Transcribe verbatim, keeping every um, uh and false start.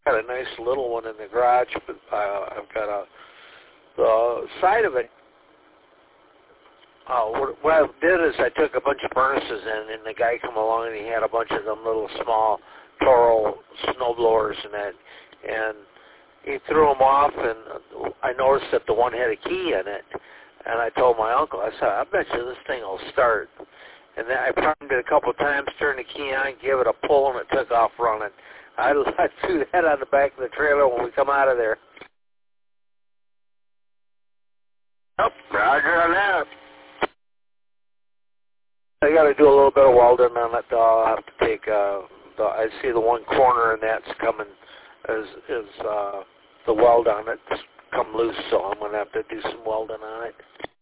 got a nice little one in the garage, but uh, I've got a the side of it. Uh, what, what I did is I took a bunch of furnaces in, and the guy come along and he had a bunch of them little small Toro snow blowers and that, and he threw them off, and I noticed that the one had a key in it, and I told my uncle, I said, I bet you this thing will start. And then I primed it a couple of times, turned the key on, gave it a pull, and it took off running. I, I threw that on the back of the trailer when we come out of there. Yep, roger on that. I got to do a little bit of welding on it, though. I'll have to take, uh, the, I see the one corner, and that's coming, is, is uh, the weld on it's come loose, so I'm going to have to do some welding on it.